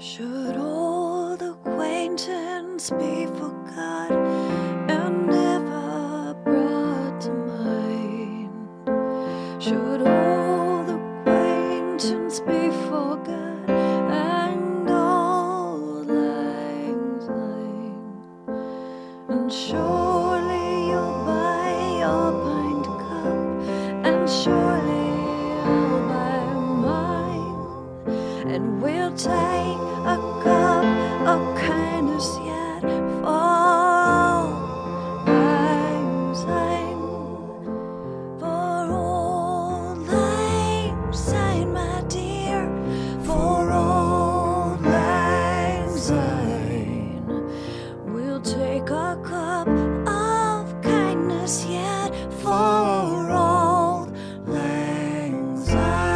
Should old acquaintance be forgot and never brought to mind? Should old acquaintance be forgot and old lang syne? And surely you'll buy your pint cup, and surely I'll buy mine, and we'll take a cup of kindness yet for all lang syne. For old lang syne, my dear, for old lang syne. We'll take a cup of kindness yet for old lang syne.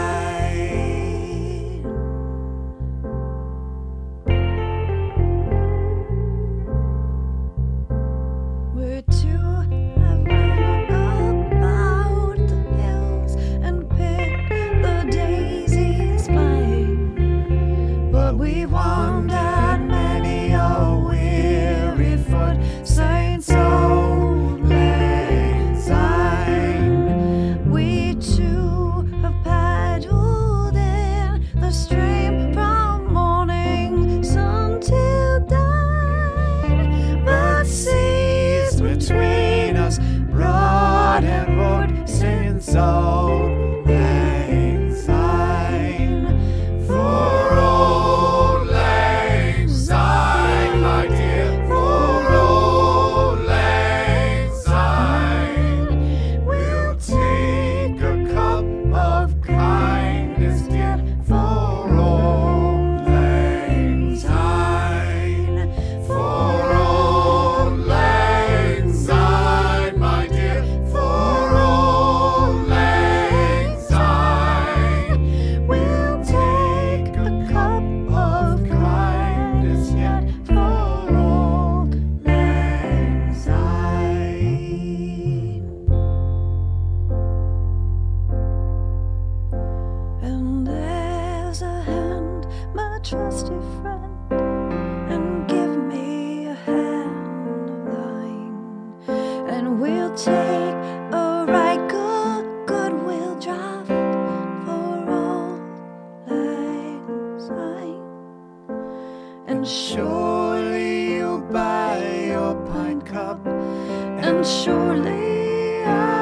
We're two have run about the hills and picked the daisies fine, but we've wandered many a weary foot since old lang syne. We too have paddled in the stream from morning sun till dawn, but seas between us, broad and broad, since old lang syne. For old lang syne, my dear, for old lang syne. We'll take a cup of kindness yet for old lang syne. For old lang syne, my dear, for old lang syne. We'll take a cup of kindness yet for old lang syne. And there's a hand, my trusty friend, and give me a hand of thine, and we'll take a right good goodwill draught for old lang syne. And surely you'll buy your pint cup, and surely I